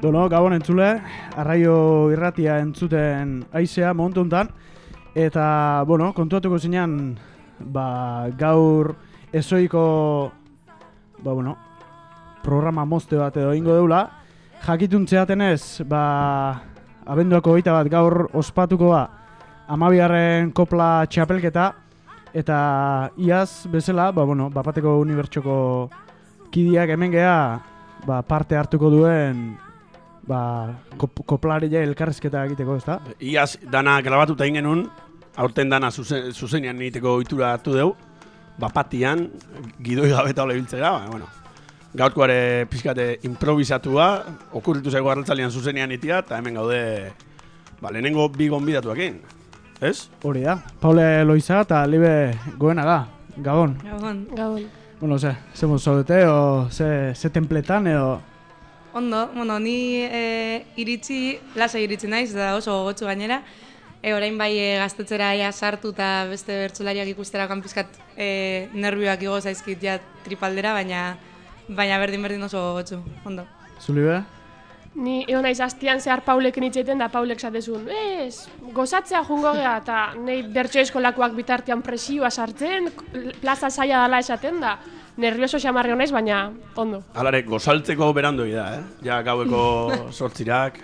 Bueno, gabon entzule, arraio irratia entzuten aizea momentu honetan. Eta, bueno, kontuatuko zinean, gaur ezoiko, programa mozte bat edo ingo deula. Jakitun zeatenez, abenduako 21 gaur ospatuko da 12. kopla txapelketa. Eta iaz bezala, Bapateko unibertsoko kidiak hemen geha, parte hartuko duen koplaria elkarrezketa egiteko, ezta? Iaz dana grabatuta egin genuen, aurten dana zuzenean egiteko ohitura hartu dugu, bapatian, gidoi gabeta hola biltzera, gaurkoare pixkate improvisatua, okurritu zaigu arratzalian zuzenean itia, eta hemen gaude, lehenengo bi gonbidatuakin, ez? Hori da, Paule Loiza eta Libe Goenaga, Gabon. Gabon. Bueno, ze mozaudete, ze templetan, edo... Ondo, ni lasai iritsi naiz, da oso gogotsu gainera. Orain bai gaztetzera sartu eta beste bertsolariak ikustera kanpizkat nervioak igo zaizkit ja tripaldera, baina berdin oso gogotsu, ondo. Zulibe? Ni egon naiz hastian zehar Paulekin itxeten da Paulek zatezun, gozatzea jungo geha, eta nahi bertso eskolakoak bitartean presioa sartzen, plaza zaila dela esaten da. Nervioso xamarri honaiz, baina ondo. Halare, gozaltzeko berandoi da, Ja gaueko sortzirak.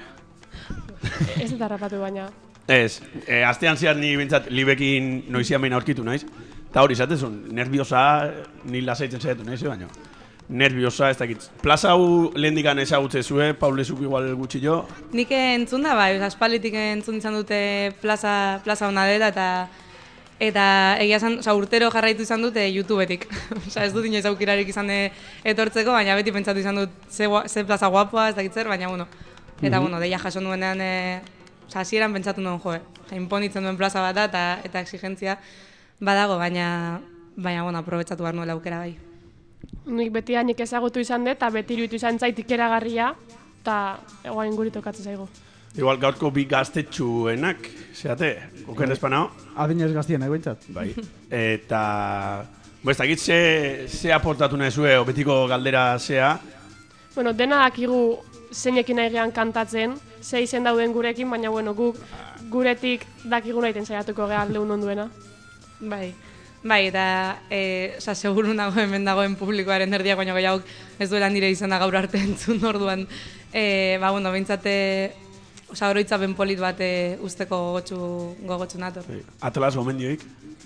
Ez dut harrapatu baina. Ez, astean zehar ni bintzat Libekin noizian behin aurkitu naiz. Eta hori zatezun, nerviosa, ni lasaitzen zaitu naiz, baina. Nerviosa, ez dakit. Plaza hau lehendikan ezagutze zue, Paule zuk igual gutxi jo. Nik entzun da, aspalditik entzun izan dute plaza hona dela, eta egia esan, urtero jarraitu izan dute YouTubetik. Ez dut inoiz aukerarik izan etortzeko, baina beti pentsatu izan dut ze plaza guapoa, ez dakit zer, baina Eta deia jaso nuenean, hasieran pentsatu nuen imponitzen duen plaza bat da, eta exigentzia badago, baina aprobetsatu behar nuela aukera bai. Nik nik ezagutu izan dut, eta beti iruditu izan zait ikeragarria, eta egoain guri tokatzen zaigu. Igual gaurko bi gaztetxuenak, zeate, oker despanao? Adinez gaztienak behintzat. Bai. Eta, ez dakit ze aportatu nahi zue, betiko galdera zea? Dena dakigu zeinekin nahi gehan kantatzen, ze izen dauden gurekin, baina guk guretik dakigu nahiten saiatuko geha lehun onduena. Bai, eta seguru nago hemen dagoen publikoaren erdiak, baina gehiago ez duela nire izena gaur arte entzun orduan. Behintzate, oroitzapen polit bat usteko gogotsu nator. Atelaz gomendioik?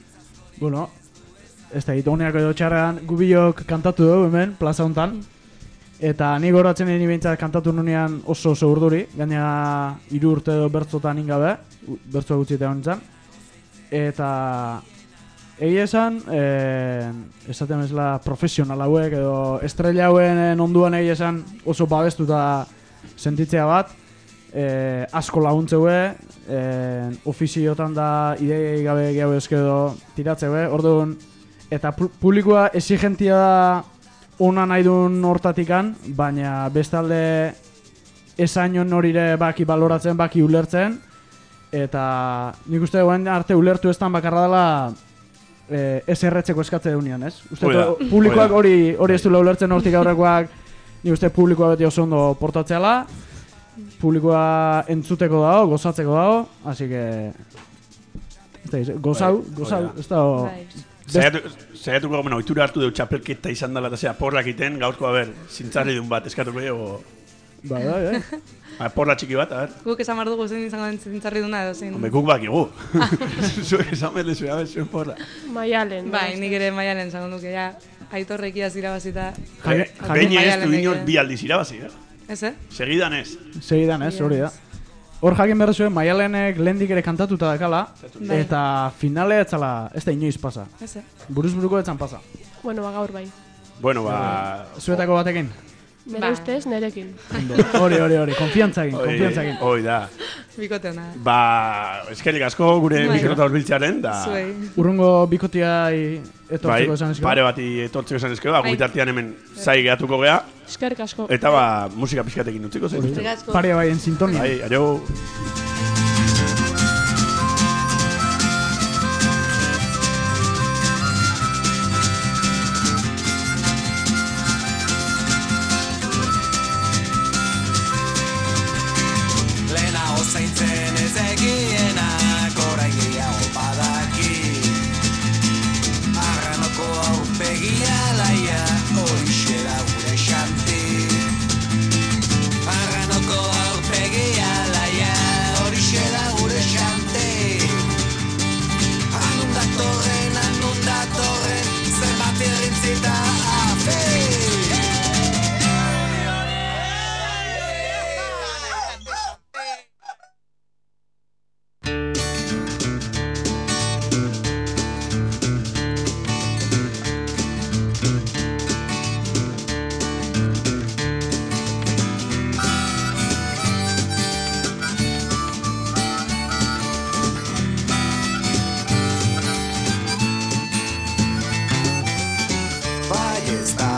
Ez da, honeako edo txarrean gubiok kantatu dugu hemen, plaza honetan. Eta ni goratzen egin behintzat kantatu nunean oso urduri, gaina 3 urte edo bertzotan ingabe, bertzoa gutxietan nintzen. Eta egia esan, esaten bezala profesional hauek edo estrella hauen onduan egia esan oso babestuta sentitzea bat. Asko laguntzeue, ofiziotan da idei gabe gehiago ezkedo tiratzeue, orduan, eta publikoa exigentia da ona nahi duen hortatikan, baina bestalde esainon norire baki baloratzen, baki ulertzen, eta nik uste guen arte ulertu eztan bakarra dela ez erretzeko eskatze deunean, ez? Publikoak hori ez duela ulertzen hortik aurrekoak, nik uste publikoa beti oso ondo portatzeala, publikoa entzuteko dago, gozatzeko dago, así que... Gozau, ez dago... Zaiatuko gomena, ohitura hartu dut txapelketa izan dela eta zera porrak iten, gaurko, zintzarri duen bat, eskatuko dugu... Porra txiki bat, Guk esan behar dugu zein izango den zintzarri duna edo zein... Guk bakigu. Zuek esan behar lezu, zuen porra. Maialen. Bai, nik ere Maialen zango duke, Aitorrek iaz irabazita... Behin ez du inor bi aldiz irabazi, Ez, Segidan ez. Segidan ez, hori da. Hor jakin behar zuen, Maialenek lehendik ere kantatuta dakala, eta finale etzala, ez da inoiz pasa. Buruz-buruko etzan pasa. Gaur bai. Zuetako batekin? Nere ustez, nerekin. Hori, konfiantzakin. Hoi da. Bikote hona. Eskerik asko gure mikrota horbiltzearen, da... Urrungo bikotiai etortzeko esan ezkero? Pare bati etortzeko esan ezkero, gubitartian hemen zai gehatuko geha. Eskerik asko. Eta musika pixkatekin utziko zen. Pare bai en sintonia. Aio.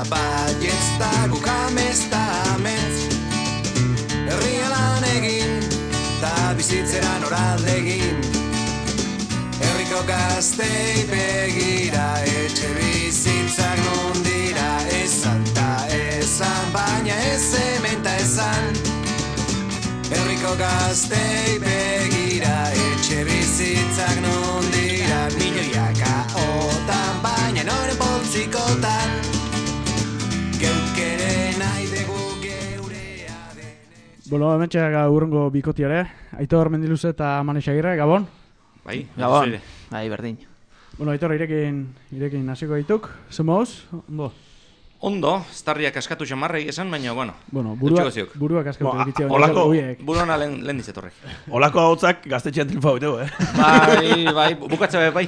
baietz da gukamez da ametz. Herria lan egin, ta bizitzera noraldegin. Herriko gaztei begira, etxe bizitzak non dira. Esan ta esan, baina ez hemen ta esan. Herriko gaztei begira, etxe bizitzak non dira. Milioiak ahotan, baina noren poltsikotan. Geuk ere nahi dugu geurea denez. Bueno, hemen txeak urrengo bikotiare. Aitor Mendiluze eta Manes Agirre, Gabon. Bai, Gabon, bai, berdin. Bueno, Aitor, irekin hasiko dituk. Zemoz? Ondo. Ondo, starriak askatu xamarrei esan, baina, bueno. Bueno, eutxiko ziok. buruak askatu Bo, egitea. holako- Burona lehen dizetorrek. Olako hautzak gaztetxean triunfa beteu, Bai, bukatze bai.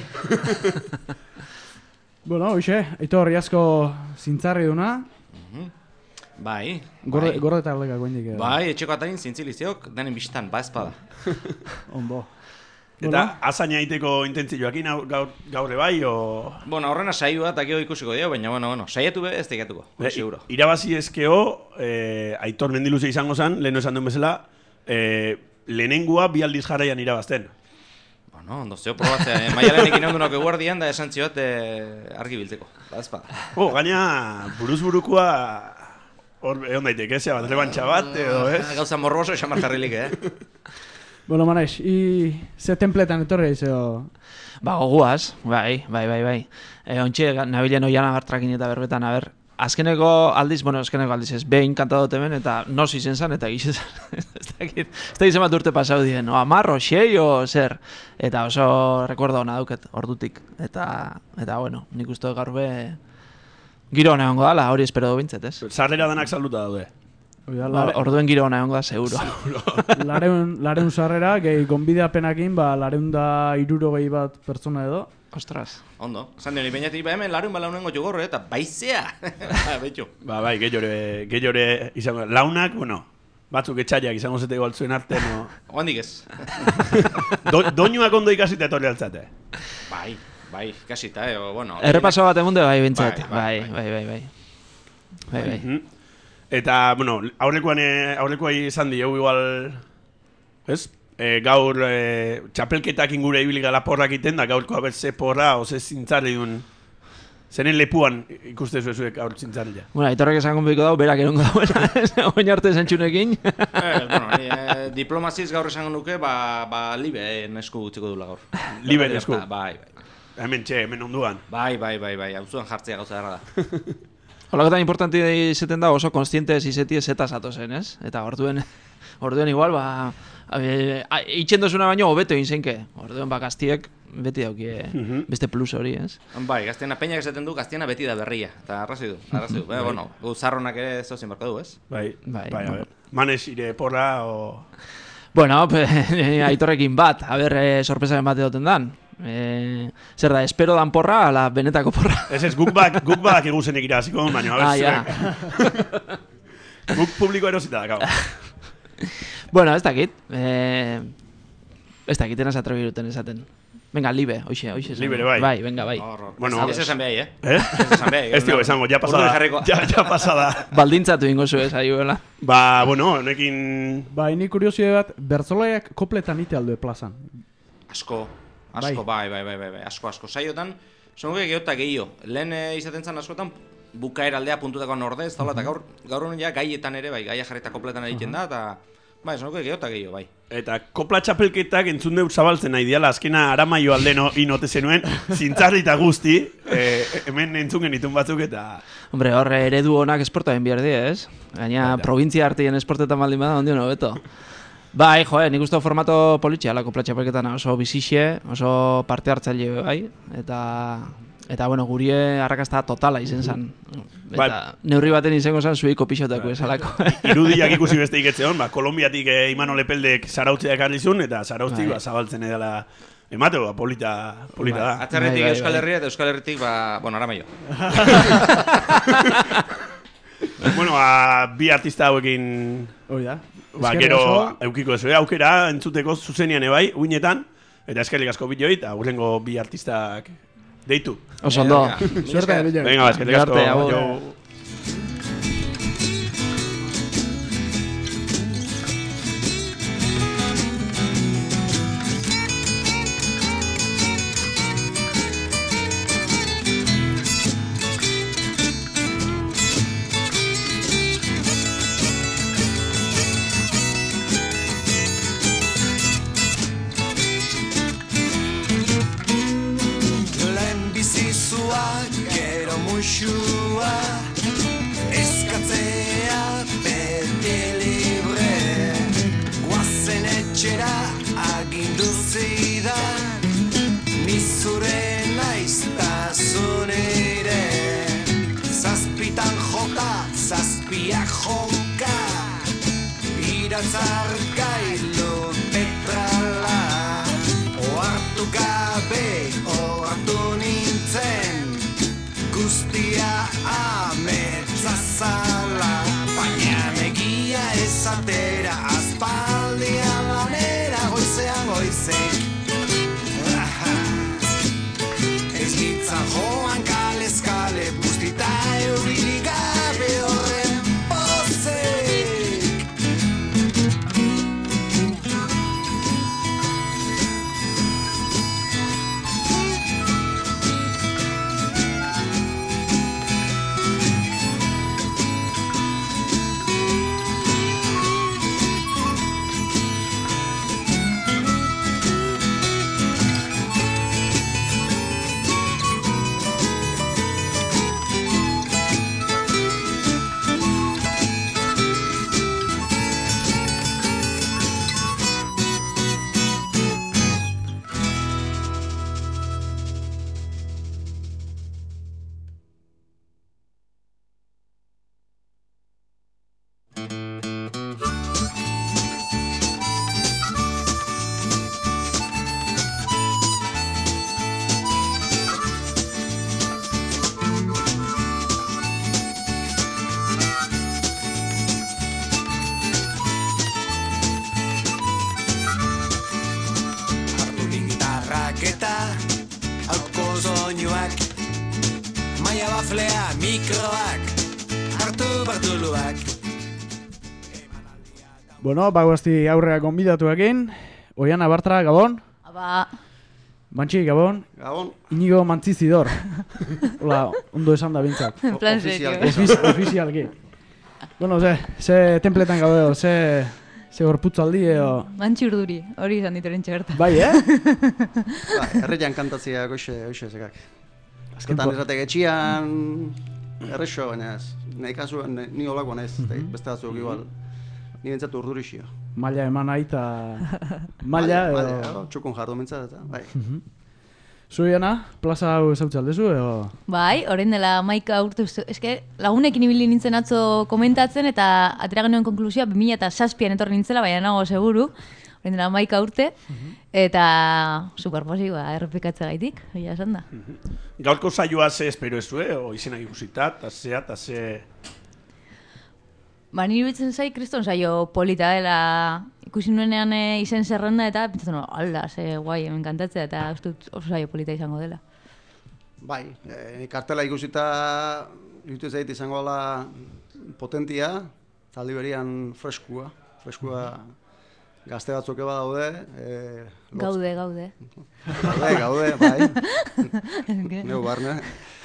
Bueno, hoxe, Aitor, iazko zintzarri duna. Bai, Gorde eta aldeka goindik. bai, etxeko atain zintziliziok, denen bistan, ba espada. Ondo. Eta azaina egiteko intentzioakin gaur bai, o... Bueno, horrena saioa eta gero ikusiko dio, baina, bueno, saiatu be ez tegatuko, seguro. Irabazi ezkeo, Aitor Mendiluze izango zen, leheno esan duen bezala, lehenengua bi aldiz jarraian irabazten. Bueno, ondo zeo probatzea, maialenekin ondunok eguardian da esan ziot argi biltzeko, ba espada. Gaina, buruz burukoa, hor egon daiteke, zea bat, rebantxa bat, edo, ez? Gauza morboso esan martarrilik, Bueno, Manes, ze templetan etorri izeo? Ba, goguaz, bai. Ontxe, nabilen oian agartrakin eta berbetan, azkeneko aldiz ez, behin kantadot hemen, eta nos izen zan, eta gize zan, ez dakit bat urte pasau dien, amarro, xei, o zer, eta oso rekorda hona dauket, ordutik, eta bueno, nik uste gaur be, giro hona egongo dala, hori espero du bintzet, ez? Sarrera danak salduta daude. Orduen giro hona egongo da, seguro. Lareun sarrera, gehi gonbideapenakin, 260 bat pertsona edo. Ostras. Ondo, esan dion, ipeinatik, hemen larun balaunengo jugorre, eta baizea! Betxo. Bai, gehiore izango. Launak, bueno, batzuk etxaiak izango zete igualtzuen arte, no? Oandik ez. Doinuak ondo ikasita etorri altzate. Bai, ikasita, bueno. Errepaso bat emunde, bai, bintzat. Bai. Eta, bueno, aurrekoa izan diegu igual, ez? Gaur txapelketak ingure ibili gala porrak iten da, gaurkoa berze porra, oze zintzarri duen. Zenen lepuan ikuste zuek gaur zintzarria. Bueno, Aitorrek esan konbiko dau, berak erongo dauena, oin arte zentxunekin. Bueno, diplomaziz gaur esango nuke, libe esku utziko dula gaur. Libe esku? Bai. Hemen onduan. Bai, hauzuan jartzea gauza darra da. Holakotan importanti izaten da oso konstientez izetie zetaz atozen, ez? Eta orduen igual, itxen dozuna baino hobeto egin zenke. Orduen gaztiek beti daukie beste plus hori, ez? Bai, gaztiena peinak esaten du, gaztiena beti da berria. Eta arrazi du. Bueno, zarronak ere zozien barka du, ez? Bai. Manes ire porra, o... Bueno, Aitorrekin bat, sorpresaren bat edoten dan. Zer da, espero dan porra, ala benetako porra. Ez, guk bak eguzenek iraziko, baina, zuek. Guk publiko erosita da, gau. Bueno, ez dakit. Ez dakit, enaz atrebiruten esaten. Venga, libe, hoxe. Libre, bai. Bai, venga, bai. Bueno, ez esan behai, Ez digo, esango, ja pasada. Baldintzatu ingo zu ez, ahiuela. Bueno, honekin... Ni kuriosie bat, bertzolaiak kopletan ite aldo plazan. Asko, bai. Asko. Saiotan, zongo gehiota gehiago. Lehen izaten zan askotan, bukaera aldea puntutakoan ordez, eta gaur honen ja gaietan ere, bai, gaia jarreta kopletan egiten da, eta... Bai, zongo gehiota gehiago, bai. Eta kopla txapelketak entzun deu zabaltzen nahi diala, azkena aramaio aldeno inote zenuen, zintzarri eta guzti, hemen entzun genitun batzuk eta... Hombre, horre eredu honak esportaen behar die, ez? Gaina, provintzia artien esportetan baldin bada, ondion hobeto. Bai, nik uste formato politxea, la kopla txapelketan oso bizixe, oso parte hartzaile bai, eta bueno, gurie arrakasta totala izen zan. Eta neurri baten izango zan zuiko pixotako esalako. Irudiak ikusi beste iketzeon, Kolombiatik Imanol Epeldek zarautzea ekarrizun, eta zarautzik zabaltzen edala emateko, polita da. Atzerretik Euskal Herria eta Euskal Herritik, aramaio. Bueno, bi artista hauekin... Hoi da. Gero eukiko ez, aukera entzuteko zuzenean ebai, uinetan, eta eskerrik asko bideoi, eta hurrengo bi artistak deitu. Oso ondo. Suerte, Venga, eskerrik asko. zure naiztasun ere. Zazpitan jota, zazpiak joka, iratzar gailu petrala. Oartu gabe, oartu nintzen, guztia ametzazala. Baina egia esatera, aspaldian lanera, goizean goizek. Ez gitzan joan kalez kale, bustita euririk gabe horren pozek. Baflea, mikroak, hartu bartuluak. Bueno, bagoazti aurrera konbidatuekin. Oiana Bartra, Gabon. Aba. Mantxi, Gabon. Gabon. Inigo Mantzizidor. Hola, ondo esan da bintzat. En plan serio. Ofizialki. Bueno, ze templetan gaude, ze gorputzaldi edo... Mantxi urduri, hori izan ditoren txerta. Bai, Erreian kantatzia goixe zekak. Azketan esatek etxian errexo, baina ez. Nahi kasuan, ni olakoan ez, beste batzuk igual. Ni bentsatu urdurixio. Maila eman nahi eta... Maila edo... Txukun jardu mentzat eta, bai. Zuiana, plaza hau ezautzaldezu edo... Bai, orain dela 11 urte, eske lagunekin ibili nintzen atzo komentatzen eta atera genuen konklusioa 2007an etorri nintzela, baina nago seguru. Orain dela 11 urte, eta superposikoa errepikatzea gaitik, egia esan da. Gaurko saioa ze espero ez o izenak ikusita, eta ze... Ba, niri bitzen zai, kriston saio polita dela ikusi nuenean izen zerrenda eta pentsatzen, ala, ze guai, hemen kantatzea eta ustut oso saio polita izango dela. Bai, kartela ikusita irutu zait izango dela potentia, taldi berian freskua gazte batzuk eba daude. Gaude. Gaude, bai. Neu barne.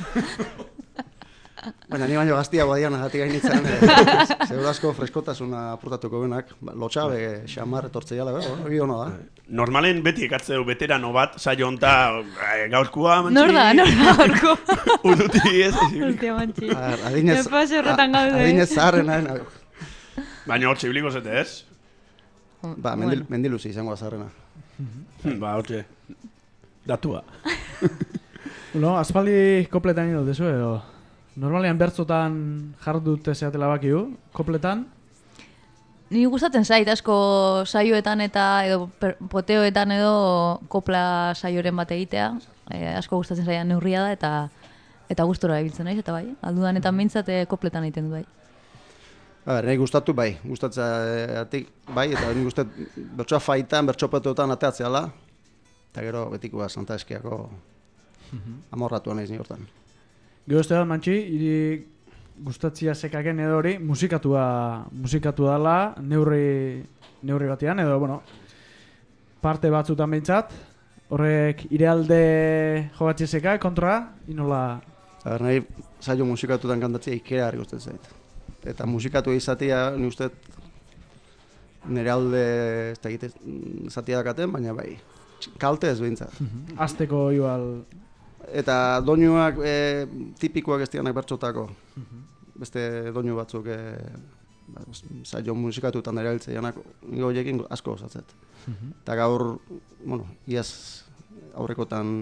Baina ni baino gaztia badian agatik gainitzen, zeur asko freskotasuna apurtatuko benak, lotxabe, xamar etortzei ala, hori hona da. Normalen beti ekatze du veterano bat, saio honta gaurkoa, Mantxi. Nor da gaurko? Uruti ez. Hostia, Mantxi. Adinez zaharrena. Baina hortxe biliko zete ez? Ba, mendiluzi izango zaharrena. Ba, hortxe, datua. No, aspaldi kopletan ino dezu edo? Normalean bertzotan jardute zeatela bakiu, kopletan? Ni gustatzen zait asko saioetan eta edo poteoetan edo kopla saioren bat egitea. Asko gustatzen zaian neurria da eta gustora ibiltzen naiz eta bai. Aldudanetan behintzat kopletan egiten du bai. Nahi gustatu bai, gustatzeatik bai, eta nahi gustat bertsoa faitan, bertsopetuetan ateatzeala. Eta gero betikoa Santa Eskiako amorratua naiz ni hortan. Gero ez da, Mantxi, gustatzia sekaken edo hori, musikatu dela, neurri batean, edo, bueno, parte batzutan behintzat, horrek irealde jogatxe seka, kontra, inola... Nahi saio musikatutan kantatzea ikera harri gustatzen zait. Eta musikatu izatea, ni uste, nire alde ez da egite zatia dakaten, baina bai, kalte ez behintzat. Azteko igual... Eta doinuak tipikoak ez dianak bertxotako. Beste doinu batzuk saio musikatutan erabiltzeianak nire horiekin asko osatzet. Eta gaur, bueno, iaz aurrekotan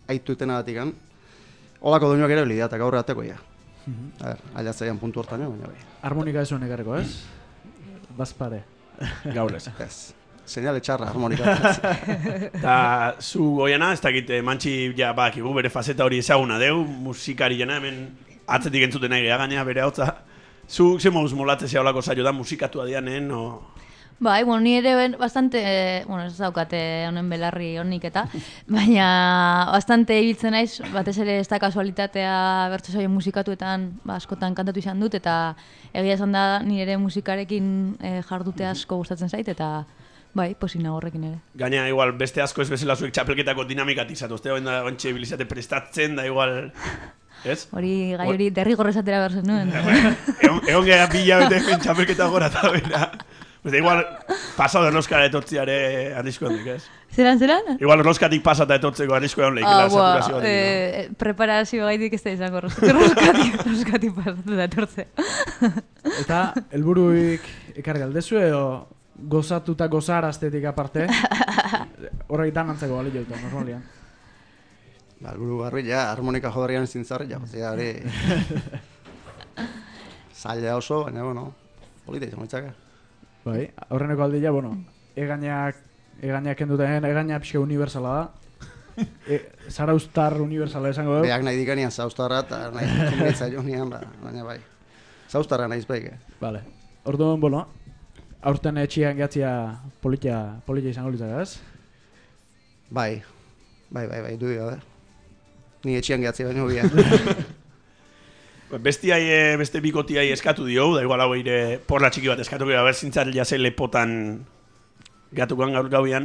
aitu itenagatik gan. Olako doinuak ere bilidea, eta gaur ateko ja. Ailatzaian puntu hortan, baina bai. Harmonika ez zuen ekarriko, ez? Bazpare. Gaur ez. Ez. Seinale txarra harmonika. Eta zu goiana, ez dakit mantxi ja bakigu bere faceta hori ezaguna deu, musikari jena hemen atzetik entzuten nahi gainea bere hautza. Zu ze moduz molatzea olako saio da musikatua dianen, o... Bai, bueno, ni ere bastante, ez daukate honen belarri honik eta, baina bastante ibiltzen naiz, batez ere ez da kasualitatea bertso saio musikatuetan askotan kantatu izan dut, eta egia esan da ni ere musikarekin jardute asko gustatzen zait, eta bai, posik nago horrekin ere. Gaina, igual, beste asko ez bezala zuek txapelketako dinamikat izatuzte, ointxe bilizate prestatzen, da igual... Ez? Hori, gai hori derrigorrez atera behar zen nuen. Egon geha bila bete txapelketa gora eta bera. Igual, pasado erloskara etortziare arrisko handik, ez? Zeran? Igual erloskatik pasata etortzeko arrisko egon lehikela saturazio handik. Preparazio gaitik ez da izango erloskatik pasata etortzea. Eta, helburuik ekarri aldezu edo gozatuta gozaraztetik aparte, horregitan antzeko bali jauta, normalian. Helburu garri, harmonika jodarrian zintzarri, ja, hori... Zaila oso, baina, bueno, polita izan mitzaka. Bai, aurreneko aldila, bueno, egainak enduten, egaina pixka universala da. Zaraustar universala esango dugu. Beak nahi dikanian zaustarra eta nahi kumbitza jonian, baina bai. Zaustarra nahiz baik, Vale. Orduan, bueno, aurten etxian gatzia polita izango litzaka, ez? Bai, du gabe. Ni etxian gatzia baino bia. Beste bikotiai eskatu dio, da igual hau ere porla txiki bat eskatu gira, berzintzat jase lepotan gatukoan gaur gauian.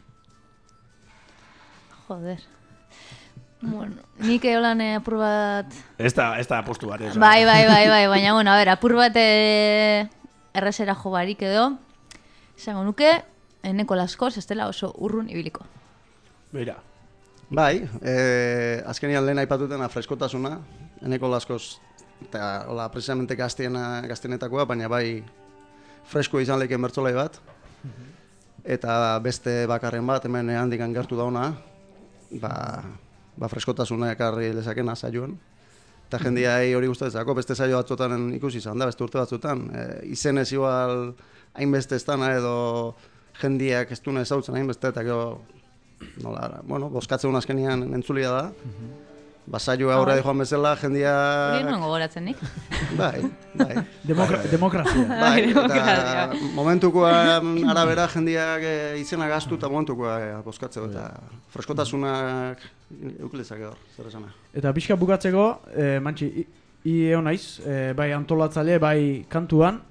Joder. Bueno, nik eolan apur bat... Ez da apostu bat, ez? Bai, baina, bueno, a ver, apur bat errezera jo barik edo, esango nuke, eneko laskoz, ez dela oso urrun ibiliko. Beira. Bai, azkenian lehen aipatuten freskotasuna, eneko laskoz, eta hola, precisamente gaztenetakoa, baina bai fresko izan lehken bertzolai bat, eta beste bakarren bat, hemen handikan gertu dauna, freskotasuna ekarri lezakena saioan. Eta jendiai hori gustatzeko, beste saio batzutan ikusi izan da, beste urte batzutan. Izenez igual hainbeste ez dana edo jendiak ez duna ezautzen hainbeste, eta gero, bueno, bozkatzen azkenian entzulia da. Saioa aurre joan bezala, jendia... Hori nuen gogoratzen nik. Bai. Demokrazia. Bai, eta momentukoan arabera jendiak izena gaztu eta momentukoa bozkatzeko, eta freskotasunak eukilezak hor, zer esana. Eta pixka bukatzeko, mantxi, egon naiz, bai antolatzaile, bai kantuan,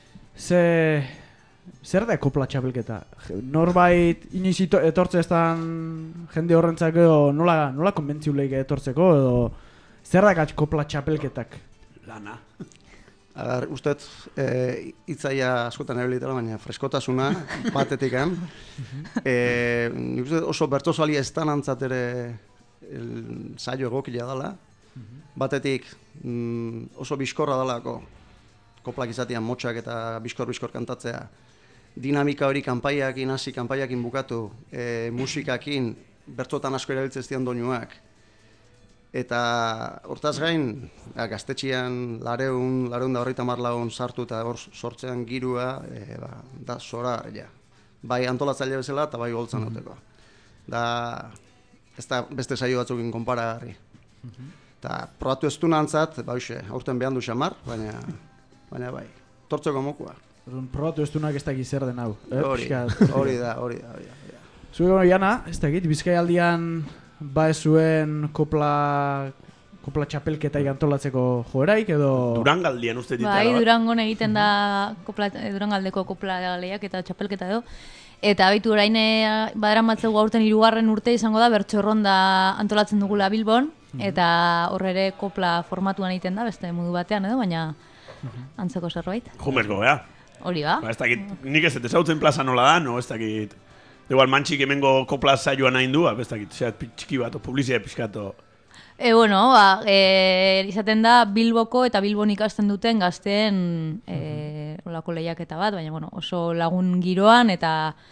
zer da kopla txapelketa? Norbait iniz etortzeztan jende horrentzako nola konbentziuleik etortzeko edo zer da kopla txapelketak? Lana. Ustet, hitzaia askotan ebilitela, baina freskotasuna batetikan. Nik uste oso bertozali ez da nantzat ere saio egokila dela. Batetik oso bizkorra dalako koplak izatean motxak eta bizkor kantatzea. Dinamika hori kanpaiakin hasi, kanpaiakin bukatu, musikakin bertzotan asko erabiltzen zian doinuak. Eta hortaz gain, gaztetxian lareun da horreita marlaun sartu eta hor sortzean girua, da zora, ja. Bai antolatzaile bezala eta bai goltzan duteko. Da, ez da beste saio batzukin konparagarri. Eta probatu ez du nantzat, aurten behan du xamar, baina bai, tortzeko mokua. Probatu ez dunak ez dakit zer den hau. Hori da. Zuego Jana, ez dakit, Bizkaialdian ba ez zuen kopla txapelketai antolatzeko joeraik edo... Durangaldien uste ditela. Bai, Durangon egiten da Durangaldeko kopla lehiak eta txapelketa edo. Eta baitu orain badaramatzagu aurten 3. urte izango da bertsorronda antolatzen dugula Bilbon. Eta horre kopla formatuan egiten da, beste modu batean edo, baina antzeko zerbait. Jumerko, bea? Hori ba. Ez dakit, nik ez ezautzen plaza nola da, no, ez dakit. Igual mantxik hemengo kopla saioan nahi du, ez dakit, zeat txiki bat, publizia pixkato. Bueno, izaten da Bilboko eta Bilbon ikasten duten gazteen olako lehiaketa bat, baina bueno, oso lagun giroan eta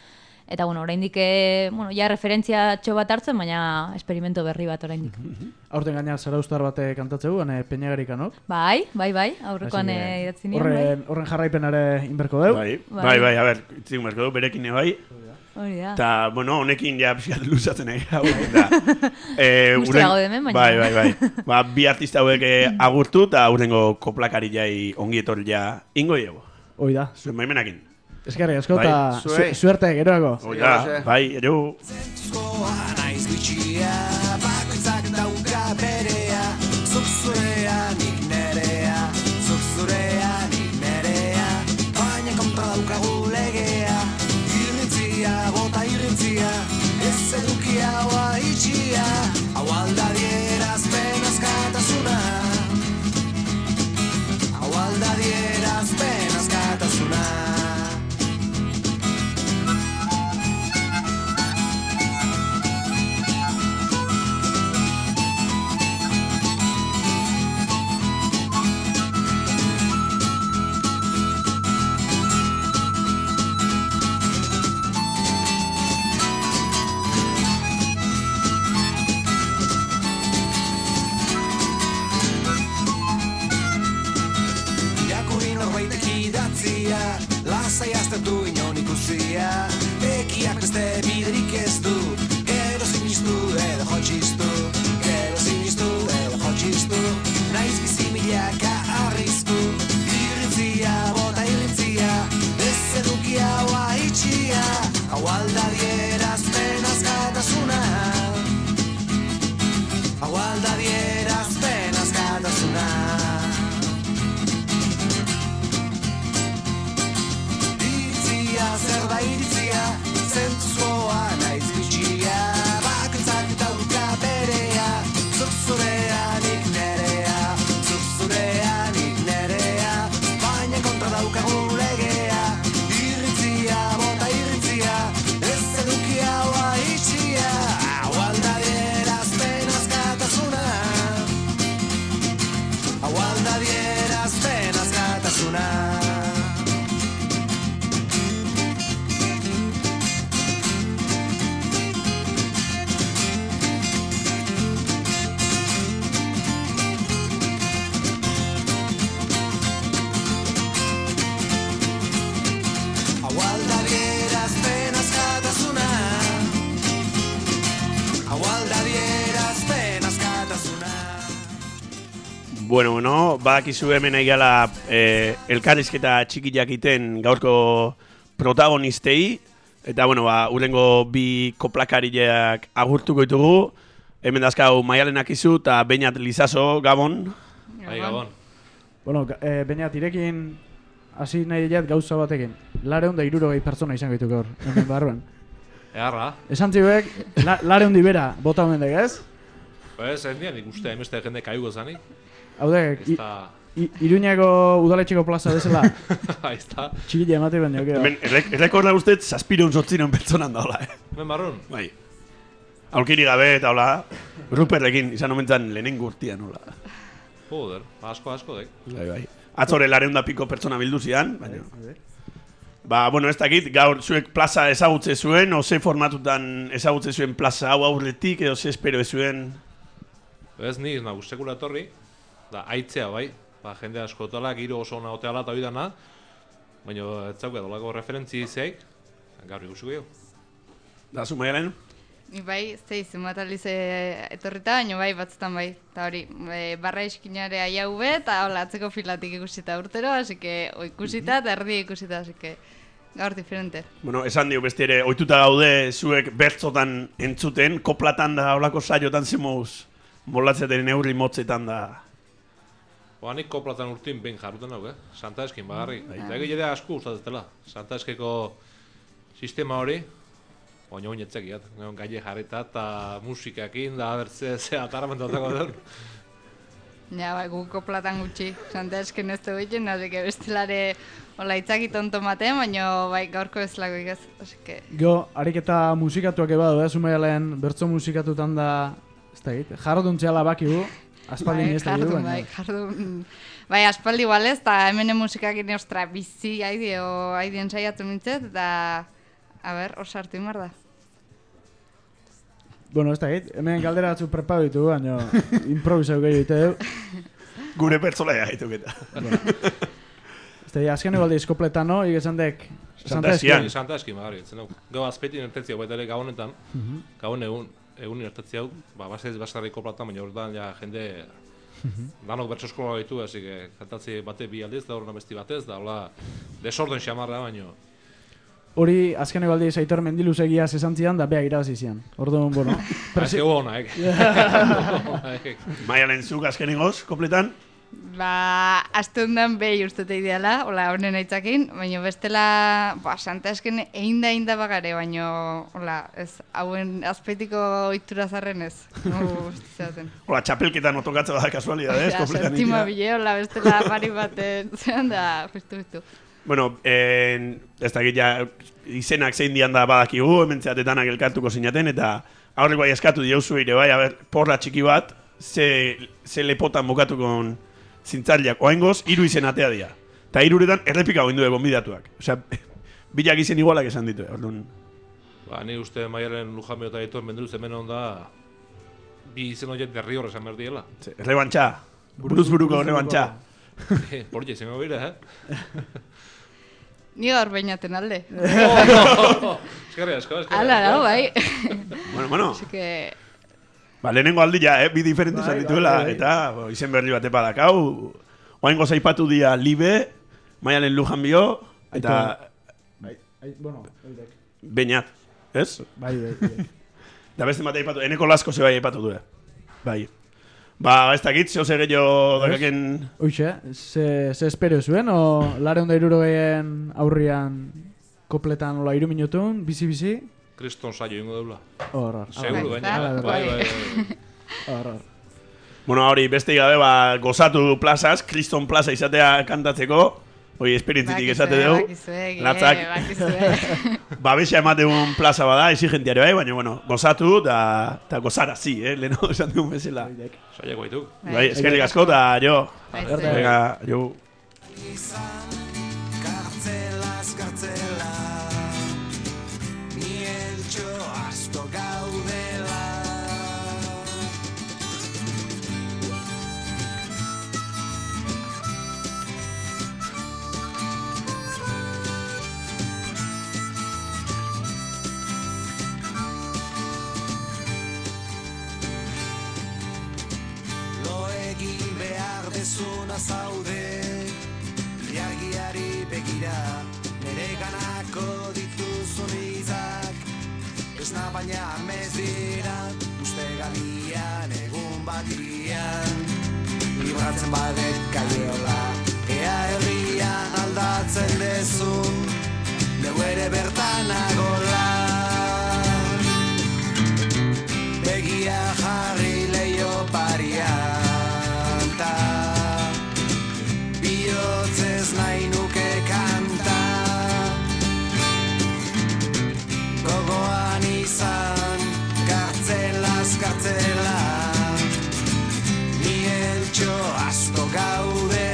Eta, bueno, oraindik, bueno, ja referentziatxo bat hartzen, baina experimento berri bat oraindik. Aurten gaina zaraustar bate kantatzegu, Peñagarikanok. Bai, aurrekoan idatzi nien. Horren jarraipenare inberko deu. Bai, a ber, itzik inberko deu, berekin bai. Hori da. Eta, bueno, honekin ja pixkat luzatzen egira. Guztia gaude hemen, baina. Bai. Ba, bi artista hauek agurtu eta hurrengo koplakari jai ongi etorri ja ingo diego. Hoi da. Zuen baimenakin. Eskerrik asko eta suerte geroago. Hoi da, bai, ero. Zentuzkoa naiz bitxia, bakoitzak dauka berea, zuk zurea nik nerea, zuk zurea nik nerea, baina kontra daukagu legea, irritzia, bota irritzia, ez edukia hoa itxia, hau aldadierazpen askatasuna, hau aldadierazpen askatasuna. Lasai aztertu inon ikusia, ekiak beste biderik ez du, gero sinistu edo jotxistu, gero sinistu edo jotxistu, naiz bizi milaka arrisku, irritzia, bota irritzia, ez edukia hoa itxia, hau aldadierazpen askatasuna, hau aldadierazpen askatasuna. Zer da iritzia, zentuzkoa naiz bitxia, bakoitzak dauka berea, zuk zurea nik nerea, zuk zurea nik nerea, baina kontra daukagu legea, irritzia, bota irritzia, ez edukia hoa itxia, hau aldadierazpen askatasuna, hau aldadierazpen askatasuna. Bueno, badakizu hemen egala elkarrizketa txikiak iten gaurko protagonistei. Eta, bueno, urrengo bi koplakariak agurtuko ditugu. Hemen dazkau Maialenak izu eta Beñat Lizaso, Gabon. Bai, Gabon. Bueno, Beñat, irekin hasi nahi diat gauza batekin. 260 pertsona izango ditu gaur, hemen barruan. Egarra. Esan zibuek, 200 bera, bota homen dek, ez? Pues, ez dian, ikuste hemeste jende kaiugo zanik. Haude, Iruñako udaletxeko plaza bezala. Aizta. Txikile emate baino, okeo. Hemen, errekorda guztet, zazpireun sortzireun pertsonan da, hola, Hemen barrun? Bai. Aurkiri gabe eta hola, Ruperrekin izan omentzan lehenengo urtian, hola. Joder, asko, dek. Bai. Atzore 200 piko pertsona bildu zian, baina... bueno, ez dakit, gaur zuek plaza ezagutze zuen, o ze formatutan ezagutze zuen plaza hau aurretik, edo ze espero zuen... Ez niz, guztekula etorri, da aitzea bai, jende asko tala, giro oso ona oteala eta bidana, baina ez zauke dolako referentzi izeik, gaur ikusiko jo. Da, zu Maialen? Ni bai, zenbat aldiz etorrita, baina bai, batzutan bai. Eta hori, barra eskinare aiau be, eta hola, atzeko filatik ikusita urtero, así que ikusita eta erdi ikusita, así que gaur diferente. Bueno, esan dio beste ere, ohituta gaude zuek bertzotan entzuten, koplatan da holako saiotan zemoz, molatzetan neurri motzetan da. Nik koplatan urtin behin jarruten hau, Santa Eskin bagarri. Eta egile asko gustatzela. Santa Eskeko sistema hori, baina oin etzekiat. Gaile jarreta eta musikakin, da bertze atarramentotako dut. Ja, bai, gu koplatan gutxi. Santa Eskin ez du egiten, así que bestelare hola itzaki tonto maten, baina bai, gaurko ez lago igaz. Go, ariketa musikatuak ebadu, Zumaialen bertso musikatutan da, ez da egit, jarrotuntzeala bakigu. Aspaldi ez da dugu, baina. Jardun. Bai, aspaldi igualez, eta hemen musikakin ostra bizi haidien saiatu nintzet, eta A ber, hor sartu inbar da. Bueno, ez da git, hemen galdera batzu preparo ditu, baina improvisau gehiago ite du. Gure pertsolaia gaituketa. Ez da, azkeneko aldiz kopletano, igezan dek... Santa Eskian. Santa Eski, magari, etzen hau. Gau azpetin ertetzi hau baita ere gabonetan, gabon egun ertetzi hau, basez basarri koplatan, baina horretan ja jende danok bertso eskola ditu, así que kantatzi bate bi aldiz, da horren abesti batez, da hola desorden xamarra, baino. Hori, azkeneko aldiz Aitor Mendiluz egiaz esan zidan, da beha irabazi zian. Orduan, bueno... Azke hona, Maialen zuk azkenengoz, kompletan? Ba, aste hondan behi ustete ideala, hola, honen aitzakin, baina bestela, Santa Esken egin da bagare, baina, hola, ez, hauen azpeitiko ohitura zarren ez. Hola, txapelketan otokatza da kasualidad, ez? Sortima bile, hola, bestela pari baten, zean da, justu. Bueno, ez dakit ja, izenak zein dian da badakigu, hemen zeatetanak elkartuko zinaten, eta aurreko bai eskatu diozu ere, bai, porra txiki bat, ze lepotan bukatuko zintzarliak, oaingoz, 3 izen atea dira. Eta 3 errepika goindu egon bidatuak. Osea, bilak izen igualak esan ditu, orduan. Ba, ni uste Maialen Lujambio eta Aitor Mendiluz hemen onda bi izen horiek derri horre esan berdiela. Errebantxa, buruzburuko errebantxa. Porche, se me oira, Ni gaur bainaten alde. Eskerri asko. Ala, no, bai. Bueno. Así que... Ba, lehenengo aldia, bi diferente esan dituela, eta izen berri bat epadakau. Oaingo zaipatu dia Libe, Maialen Lujambio, eta... Bueno, Beñat, ez? Bai. Da beste mate aipatu, eneko lasko ze bai aipatu du. Bai. Ba, ez dakit, zeo zer gehiago dakaken... Hoxe, ze espero zuen, o lare onda 60 aurrian kopletan ola 3 minutun, bizi? Kriston saio ingo deula. Horror. Seguro, baina. Bai. Horror. Bueno, hori, beste gabe, gozatu plazaz, Kriston plaza izatea kantatzeko, hori esperientzitik esate dugu. Latzak. Babesa emategun plaza bada, exigentiare bai, baina, bueno, gozatu, eta gozara, leheno esan dugun bezala. Saiako baituk. Bai, eskerrik asko, eta jo. Venga, jo. Zuna zaude, ilargiari begira, nere ganako dituzun izak, esna baina amez dira, uste gabian egun batian, libratzen badet kaiola, ea herrian aldatzen dezun, neu ere bertan agola. Begia jarri leio parian, bihotzez nahi nuke kanta, gogoan izan, kartzelaz kartzela, ni eltxo asko gaude.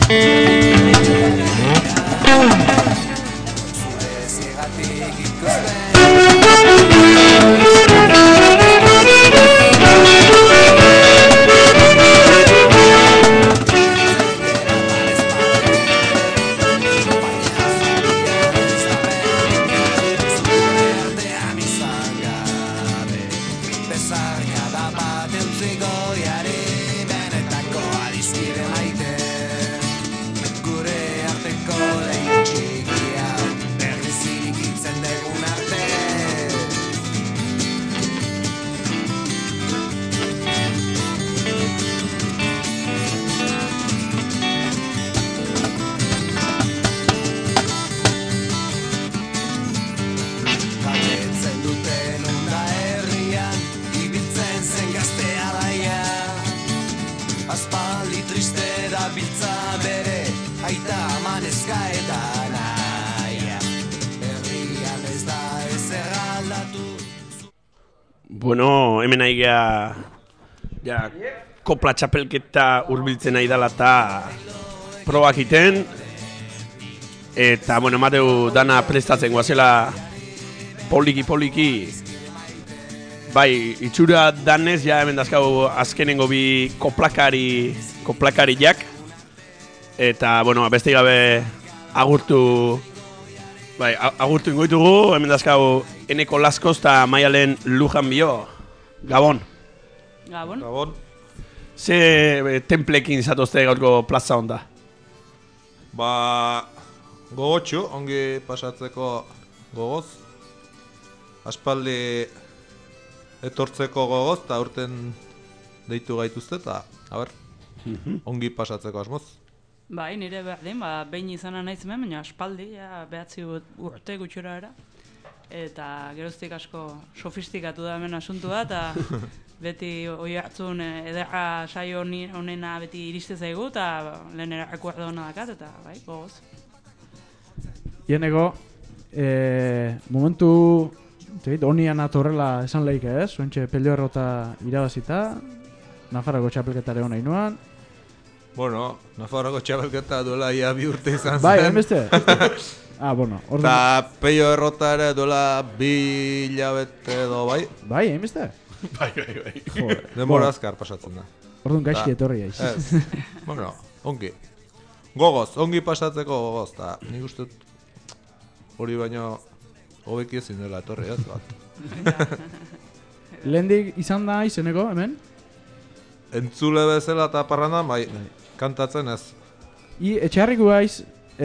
Bueno, hemen nahi geha kopla txapelketa hurbiltzen nahi dela eta probak iten. Eta, bueno, emateu dana prestatzen guazela poliki. Bai, itxura danez, ja hemen dazkau azkenengo bi koplakariak. Eta, bueno, beste gabe agurtu ingoitugu, hemen dazkau Eneko Laskoz eta Maialen Lujan bio. Gabon. Gabon. Ze templekin zatozte gaurko plaza honda? Gogotxu, ongi pasatzeko gogoz. Aspaldi etortzeko gogoz, eta urten deitu gaituzte, eta, ongi pasatzeko asmoz. Bai, nire berdin, behin izana naiz hemen, baina aspaldi, behatzi urte gutxura era. Eta geroztik asko sofistikatu da hemen asuntua, eta beti oi hartzun ederra saio honena beti iriste zaigu, eta lehen erakuardo hona dakat, eta bai, gogoz. Ieneko, momentu honian atorrela esan lehike ez, zuentxe pelio errota irabazita, Nafarroko txapelketare hona inoan. Bueno, Nafarroko txapelketa duela ia 2 urte izan zen. Bai, hainbeste? Bueno. Eta peio errota ere duela 2 hilabete edo, bai? Bai, hainbeste? Bai. Denbora azkar pasatzen da. Orduan gaizki etorri aiz. Bueno, ongi. Gogoz, ongi pasatzeko gogoz, eta nik uste hori baino hobeki ezin dela etorri ez bat. Lehendik izan da izeneko, hemen? Entzule bezala eta parrandan, bai, kantatzen ez. Etxeharriko gaiz,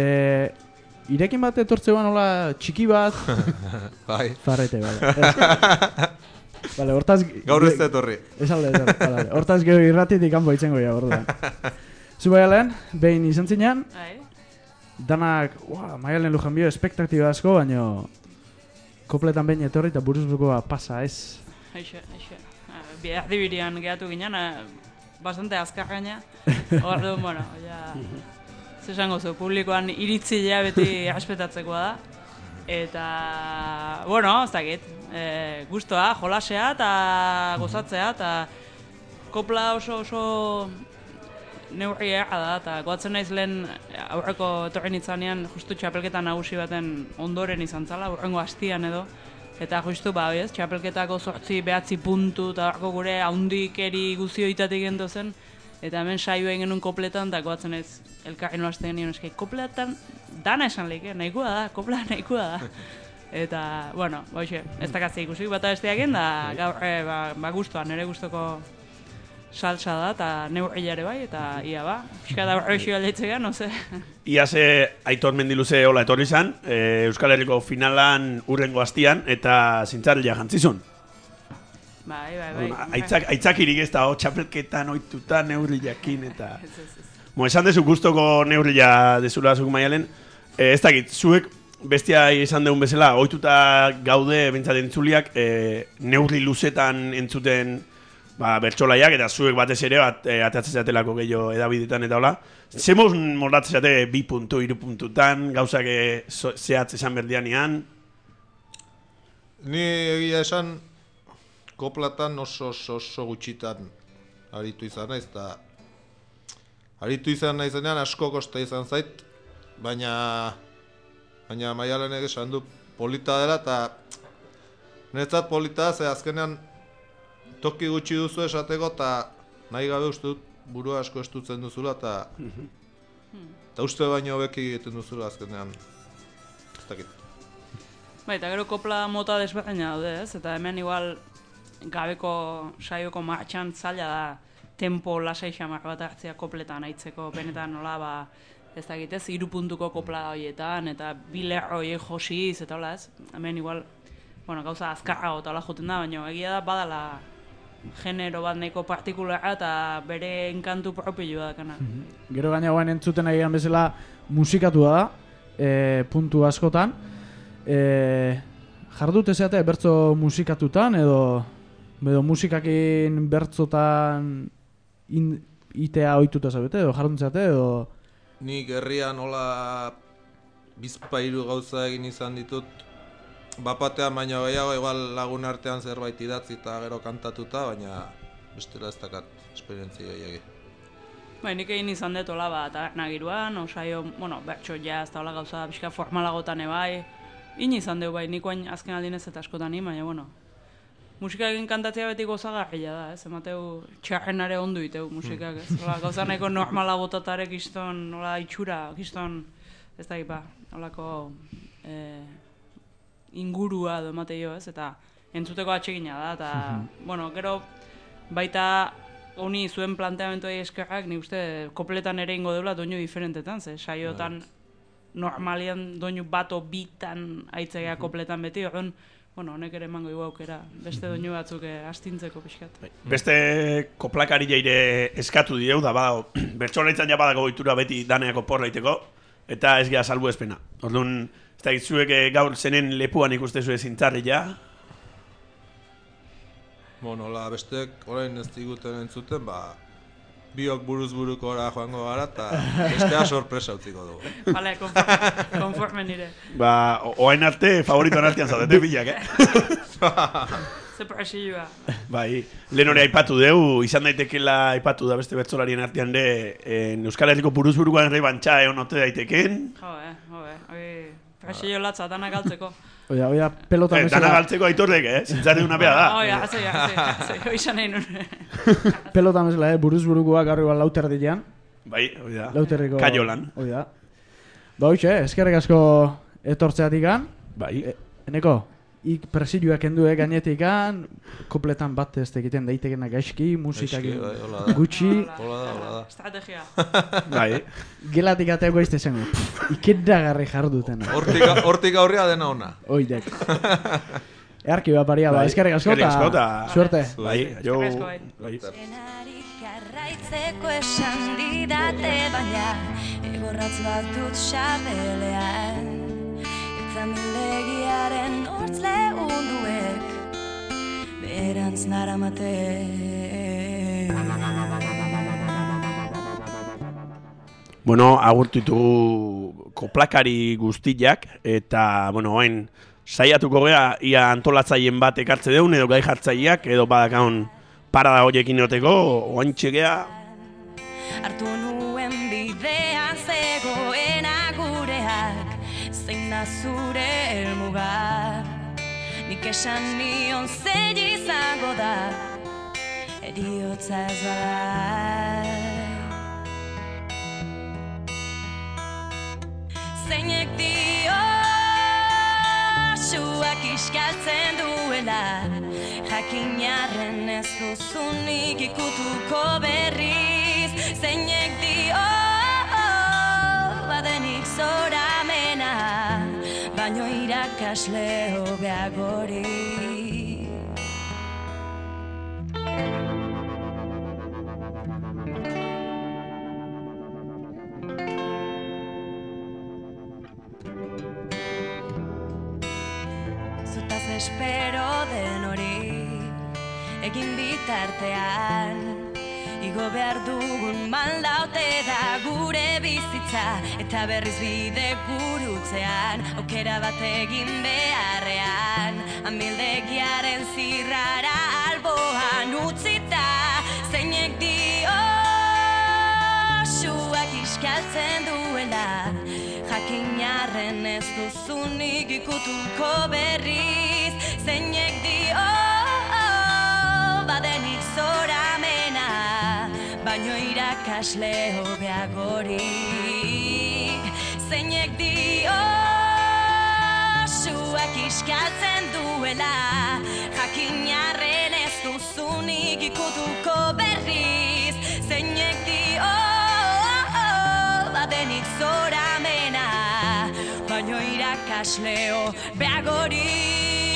irekin bat etortzean hola txiki bat. Bai. Farrete, bale. Vale, hortaz... Gaur ez da etorri. Vale. Hortaz gero irratitik kanpo itzengo ya, orduan. Zubaia lehen, behin izan zinean. Danak, Maialen Lujan bio espektaktiba asko, baina kopletan behin etorri eta buruzbukoa pasa ez. Aixe. Erdibirian gehatu ginen, bastante azkar gaina. Orduan, bueno, zesango zu, publikoan iritzilea beti aspetatzekoa da. Eta, bueno, ez dakit, guztua, jolasea eta gozatzea, eta kopla oso neurri ega da, eta goatzen naiz lehen aurreko etorri nitzanean justu txapelketa nagusi baten ondoren izan zala, aurrengo hastian edo. Eta justu, txapelketako 8-9 puntu eta gure haundikeri guzioitatik gento zen. Eta hemen saio egin genuen kopletan, eta goatzen ez elkarri noazten genuen eski. Kopletan dana esan lehik, nahikoa da, kopla nahikoa da. Eta, bueno, ez dakatze ikusik bata besteak egin, da gaur guztuan, nire guztoko salsa da, eta neurrilare bai, eta ia pixka da horrexio aldeitzegan, no ze. Iaz Aitor Mendiluze hola etorri izan, Euskal Herriko finalan urrengo hastian, eta zintzarria jantzizun. Bai. Aitzakirik ez da, txapelketan oituta neurriakin, eta... Esan dezu guztoko neurria dezula zuk Maialen, ez dakit, zuek bestia izan deun bezala, oituta gaude bintzat entzuliak, neurri luzetan entzuten bertsolaiak, eta zuek batez ere atatzen zatelako gehiago edabidetan eta hola. Zemoz moldatzen zate 2 puntu, 3 puntutan, gauzak zehatz esan berdianean? Ni egia esan koplatan oso gutxitan aritu izan naiz, eta aritu izan nahi zenean asko kosta izan zait, baina Maialenek esan du polita dela, eta niretzat polita da, ze azkenean toki gutxi duzu esateko, eta nahi gabe uste dut burua asko estutzen duzula, eta uste baino hobeki egiten duzula azkenean, ez dakit. Bai, eta gero kopla mota desberdina daude, ez? Eta hemen igual gabeko saioko martxan zaila da tempo lasai xamar bat hartzea kopletan aitzeko, benetan nola, ez dakit ez, 3 puntuko kopla horietan, eta bi lerro horiek josiz, eta hola ez, hemen igual, gauza azkarra eta hola joten da, baina egia da badala genero bat nahiko partikulara eta bere enkantu propioa dakana. Gero gaina guain entzuten egian bezala musikatu da, puntu askotan, jardut ezeate bertzo musikatutan edo musikakin bertzotan itea ohituta zabete edo jarduntzate edo... Nik herrian hola bizpairu gauza egin izan ditut, bapatean baina gehiago igual lagun artean zerbait idatzi eta gero kantatuta, baina bestela ez dakat esperientzia gehiagi. Bai, nik egin izan dut hola taberna giruan, osaio, bertso jazz eta hola gauza pixka formalagotan ebai, izan dut bai, nik oain azken aldinez eta askotan baina musika egin kantatzea beti gozagarria da, ez? Emateu txarrenare ondu iteu musikak, ez? Gauza nahiko normala botatare kiston, itxura, kiston, ez da ipa, holako ingurua edo emateio, ez? Eta entzuteko atsegina da, eta, gero baita honi zuen planteamentuei eskerrak, nik uste kopletan ere ingo deula doinu diferentetan, ze saiotan normalian doinu bato bitan aitzegea kopletan beti, honek ere emango igu aukera, beste doinu batzuk astintzeko pixkat. Beste koplakari jaire eskatu dieu, da badago, bertsolaitzan ja badago ohitura beti daneako porra iteko, eta ez geha salbu espena. Orduan, ez da zuek gaur zenen lepuan ikuste zuen zintzarri ja? Bestek orain ez diguten entzuten, biok buruz buruko joango gara, eta bestea sorpresa utziko dugu. Bale, konforme nire. Oain arte, favoritoan artean zaudete bilak, Ze presioa. Bai, lehen hori aipatu dugu, izan daitekela aipatu da beste bertsolarien artean de, Euskal Herriko buruz burukoan errei bantxa egon ote daiteken. Hoi, presio latza, dana galtzeko. Oia, pelota mesela... Dana galtzeko aitorrek, zintzaren una bea da. Hoi izan nahi nun. Pelota mesela, buruz burukoa gaur igual lauter dian. Bai, hoi da. Lauterriko... Kaiolan. Hoi da. Hoxe, eskerrik asko etortzeatikan. Bai. Eneko, presioak kendu gainetikan, kopletan bat ez egiten daitekenak gaizki, musikakin gutxi. Hola da. Estrategia. Bai. Gelatik ateako izte zengu. Ikerdagarri jarduten. Hortik aurria dena ona. Oidek. Earki paria, eskerrik asko eta suerte. Bai, jo. Bai. Jarraitzeko esan didate baina egorratz bat dut xabelean. Eta milegiaren hortzle unduek berantz naramate. Agurtu ditugu koplakari guztiak, eta, hain saiatuko gea, ia antolatzaien bat ekartze deun, edo gai jartzaileak, edo badakaun parada horiekin eroteko, oaintxe gea. Artu nuen bidean zegoena gureak, zein da zure helmuga. Nik esan nion zein izango da, eriotza ez bada. Zeinek dio suak iskaltzen duela, jakinarren ez duzunik ikutuko berriz. Zeinek dio badenik zoramena, baino irakasle hobeak hori. Zutaz espero den hori egin bitartean, igo behar dugun maldaute da gure bizitza, eta berriz bide gurutzean, aukera bat egin beharrean, amildegiaren zirrara alboan utzita. Zeinek dio kiskaltzen duela, jakinarren ez duzunik ikutuko berriz, zeinek dio badenik zoramena, baino irakasle hobeagorik, zeinek dio suak iskaltzen duela, jakinarren ez duzunik ikutuko berriz, zeinek dio badenik zoramena, baino irakasle hobeagorik.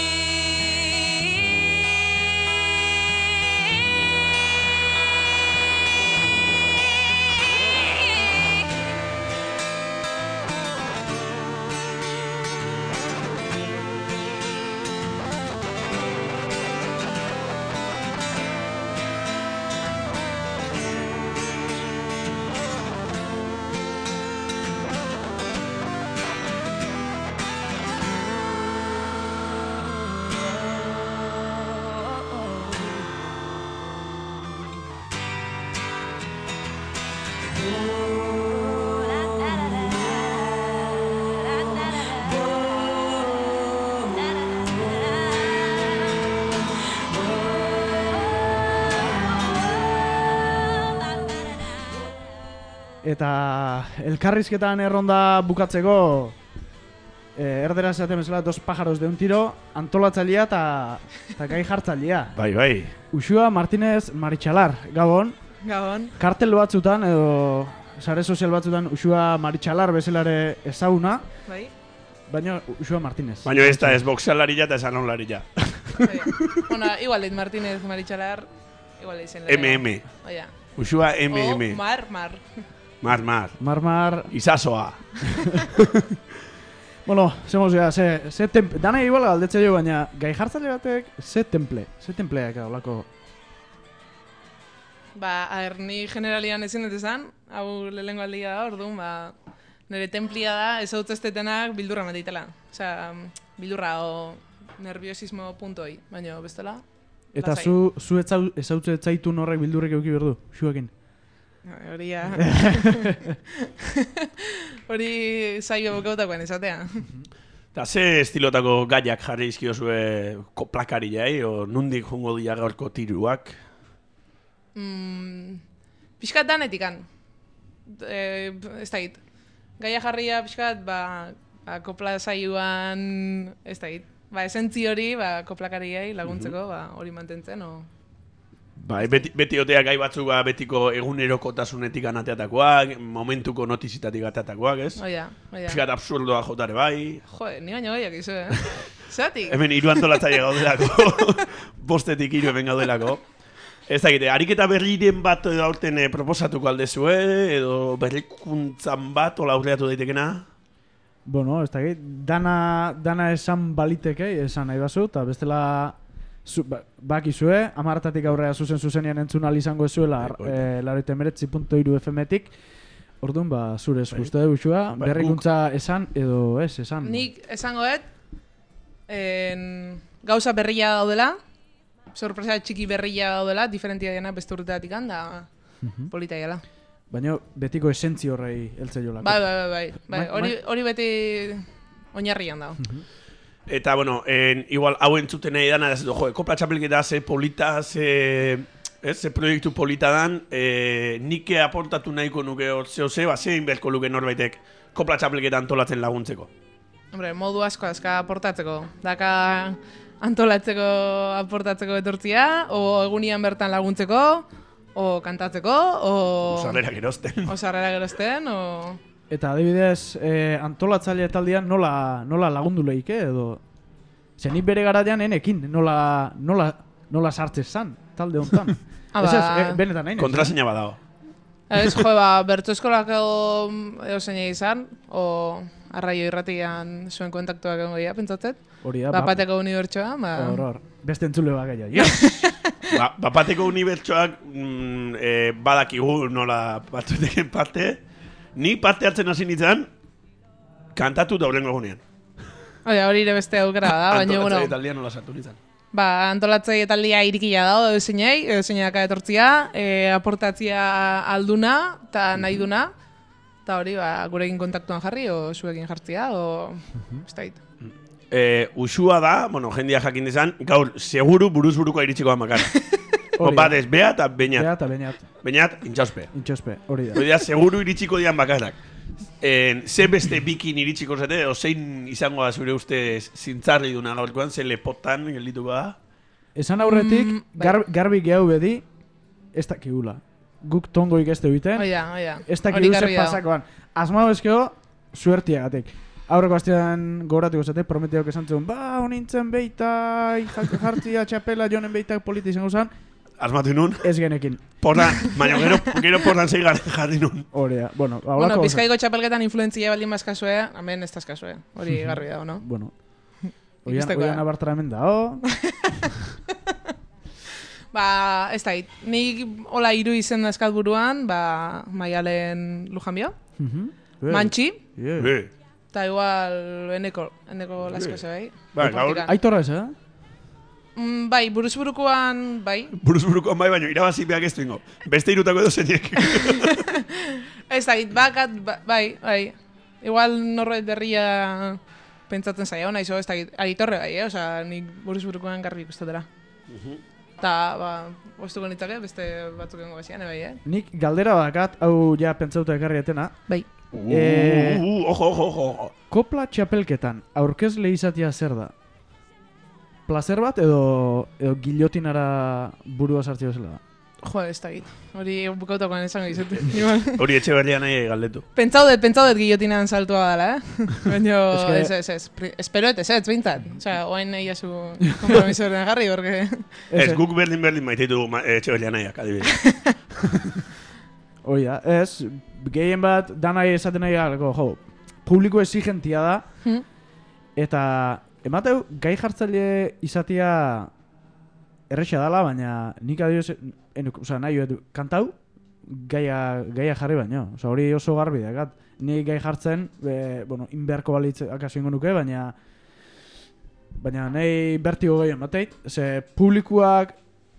Eta elkarrizketan erronda bukatzeko erderaz esaten bezala dos pájaros de un tiro, antolatzailea eta gai jartzailea. Bai. Uxua Martínez Maritxalar, Gabon. Gabon. Kartel batzutan edo sare sozial batzutan Uxua Maritxalar bezalare ezaguna. Bai. Baina Uxua Martínez. Baina ez da ez boxealaria eta esanolaria. Bueno, igual dit Martínez Maritxalar, igual izen MM. Oia. Uxua MM. O Mar. Mar. Izasoa. Bueno, zemos ya, dana igual galdetze jo, baina gai jartzaile batek ze templeak olako. Ni generalian ezin dut esan, hau lehengo aldia da, orduan, nire templia da, ez hau testetenak bildurra mateitela. Osea, bildurra o nerviosismo puntoi, baina bestela. Eta zu ezautze etzaitu norrek bildurrek euki berdu, xuekin? Hori ja. Hori zaio bokautakoen esatea. Eta ze estilotako gaiak jarri izkiozue koplakari jai, o nundik jungo dira gaurko tiruak? Piskat danetikan. Ez da hit. Gaia jarria piskat, kopla zaioan, ez da hit. Esentzi hori, koplakariai laguntzeko, hori mantentzen, Beti otea gai batzuk betiko egunerokotasunetik anateatakoak, momentuko notizitatik ateatakoak, ez? Oia. Piskat absurdoa jotare bai. Joder, ni baino gaiak izu, Zatik? Hemen 3 antolatzaile gaudelako, 5 hemen gaudelako. Ez dakite, ariketa berriren bat edo aurten proposatuko aldezue, edo berrikuntzan bat, ola aurreatu daitekena? Bueno, ez dakit, dana esan baliteke, esan nahi bazu, eta bestela bakizue, 10 aurrea zuzenean entzun izango ezuela 89.3 FM-tik. Orduan, zure uste dugu xua, berrikuntza esan edo ez esan. Nik esango gauza berria daudela, sorpresa txiki berria daudela, diferentia dena beste urteatik da polita gela. Baina betiko esentzi horrei heltze jolako. Bai. Hori beti oinarrian dago. Eta, bueno, igual, hau entzuten nahi dana, kopla txapelketa ze polita, ze proiektu polita dan, nike aportatu nahiko nuke zehose, zein berko luke norbaitek kopla txapelketa antolatzen laguntzeko. Hombre, modu asko aportatzeko. Daka antolatzeko aportatzeko etortzia, o egunian bertan laguntzeko, o kantatzeko, o sarrerak erosten, Eta adibidez, antolatzaile taldean nola lagundu lehike edo? Nik bere garaian enekin, nola sartzez zan, talde honetan. Benetan nahi. Kontraseina badago. Ez, bertso eskolako edo zeina izan, o arraio irratian zuen kontaktuak egon gehiago, pentsatzet. Hori da. Bapateko unibertsoa. Hor. Beste entzule gehiago. Bapateko unibertsoak badakigu nola batzuteken parte. Ni parte hartzen hasi nintzen, kantatu da horrengo egunean. Hori ere beste aukera da, baina, Antolatzaile taldia nola sartu nintzen. Antolatzaile taldia irikila da, edo zeinaka etortzia, aportatzia alduna eta nahi duna, Eta hori, gurekin kontaktuan jarri, o zuekin jartzia, o... ez da hit. Usua da, bueno, jendia jakin dezan, gaur, seguru buruz-buruko iritsiko amakar. Bat ez, Bea eta Beñat. Bea eta Beñat. Beñat, intxauspe. Intxauspe, hori da. Hori da, seguru iritsiko dian bakarrak. Ze beste bikin iritsiko zete, edo zein izango da zure ustez zintzarri duna gaurkoan, ze lepotan geldituko da? Esan aurretik, garbi gehu bedi, ez dakigula. Guk tongoik ez teubiten, ez dakigu ze pasakoan. Asmau ezkeo, suertiagatik. Aurreko astean gogoratuko zate, Prometeok esan zuen, honintzen beita, jartzia, txapela, jonen beita politi izango zan. Asmatu nun? Ez genekin. Portan, baina gero portan zei jarri nun. Hori da, bueno. Bueno, Bizkaiko txapelketan influentzia baldin bazkazue, hemen ez tazkazue. Hori garri dago, no? Bueno. Oian abartara hemen dao. Ez da hit. Nik hola hiru izen dazkat buruan, Maialen Lujanbio, Mantxi, eta igual eneko lasko ze bai. Aitorra ez, Bai, buruzburukoan, bai. Buruzburukoan bai, baina irabazi behak ez duingo. Beste irutako edo zeinek. Ez da, bakat, bai. Igual norbait berria pentsatzen zaila, nahi zo, ez da, Aitorre bai, oza, nik buruzburukoan garbi ikustatera. Eta, oztuko nitzake, beste batzuk engo bezian, bai, Nik galdera bakat, hau ja pentsauta ekarri etena. Bai. Ojo. Kopla txapelketan, aurkezle izatea zer da? Placer bat edo gillotinara burua sartzea bezala da? Jo, ez da git. Hori bukautakoan esango izate. Hori etxe berrian nahi galdetu. Pentsaudet gillotinan saltua dela, Baina, ez. Esperoet ez, bintzat. Osea, oain nahi azu kompromiso horren jarri, porque... Ez, guk berdin maiteitu etxe berrian nahiak, adibidez. Hori da, ez, gehien bat, danai esaten nahi galeko, publiko exigentia da, eta... Emateu, gai jartzaile izatea erresa dala, baina nik adioz, nahi edu, kantau, gaia jarri baino. Hori oso garbi dakat. Nik gai jartzen, inberko balitz akaso ingo nuke, baina nahi bertigo gehien bateit. Ze publikoak,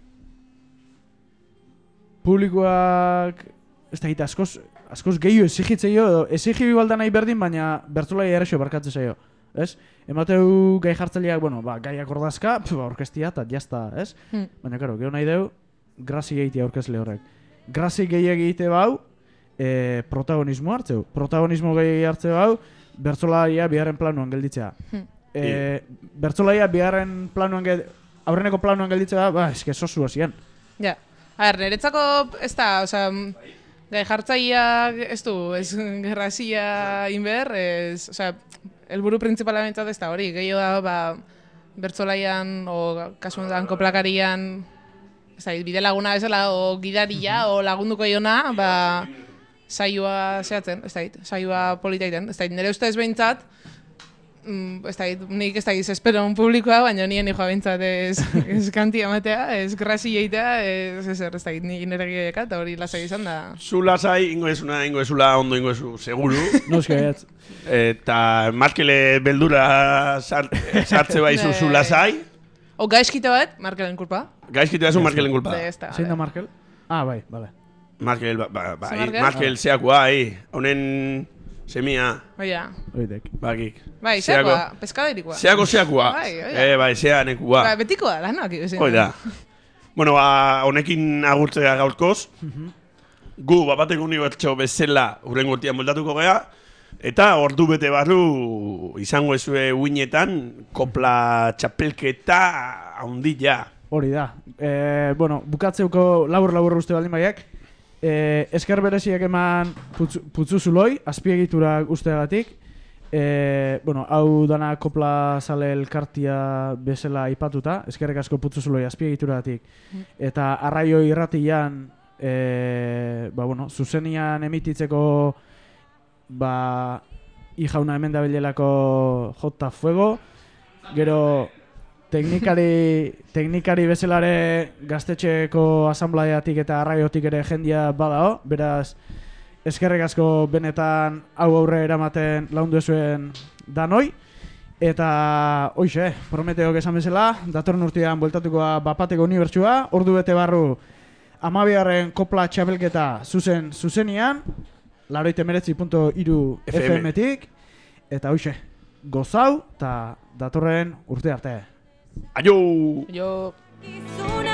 ez da gita, askoz gehiu esigitzeio, esigi balda nahi berdin, baina bertzolai errexo barkatzen zaio. Ez? Emateu gai jartzaileak, gaiak ordazka, orkestia eta jazta, ez? Baina, karo, geho nahi deu, grazi gehitea orkesle horrek. Grazi gehiagite bau, protagonismo hartzeu. Protagonismo gehiagi hartzeu bau, bertzolaia biharren planuan gelditzea. Bertzolaia biharren planuan aurreneko planuan gelditzea, eske sosu hasien. Ja. Niretzako, ez da, osea, gai jartzaileak, ez du, ez grazia inber, ez, osea, helburu principala bentsat ez da hori, gehiago da, bertzolaian, o kasu honetan koplakarian, ez da, bide laguna bezala, o gidaria, o lagunduko iona, saioa zehatzen, ez da, saioa politaiten, ez da, nire ustez bentsat, ez da, nik ez da, espero un publikoa, baina nien joa bentsat ez kantia matea, ez grasi eitea, ez da, nire gehiaka, eta hori lasai izan da. Zu lasai, ingo ezula, ondo ingo ezu, seguru. Noske ez. Eta Markele beldura sartze baizu zu lasai. O gaizkite bat, Markelen kulpa. Gaizkite bat Markelen kulpa. Zein da Markel? Bai, bale. Markel zeakua, honen semia. Baina. Oitek. Bakik. Bai, zeakua, peskaderikoa. Zeakua. Bai, zeanekua. Bai, betikoa, lanak. Oida. Bueno, honekin agurtzea gaurkoz. Gu, bateko unibertso bezala urrengo urtean moldatuko gea. Eta ordu bete barru izango ezue uinetan kopla txapelketa haundila. Hori da. Bukatzeuko labur uste baldin baiak. Esker bereziak eman putzu zuloi, azpiegiturak usteagatik. Hau dana kopla sale elkartia bezala aipatuta, eskerrek asko putzu zuloi azpiegituragatik. Eta arraio irratian, zuzenian emititzeko ijauna hemen da bilelako J. Fuego, gero teknikari bezalare gaztetxeko asanbladeatik eta arraiotik ere jendia badao, beraz eskerrek asko benetan hau aurre eramaten laundu ezuen danoi, eta hoxe, Prometeok esan bezala, datorren urtean bueltatukoa Bapateko unibertsua, ordu bete barru 12. kopla txapelketa zuzenian, 89.3 FM-tik, eta hoxe, gozau, eta datorren urte arte. Aio! Jo!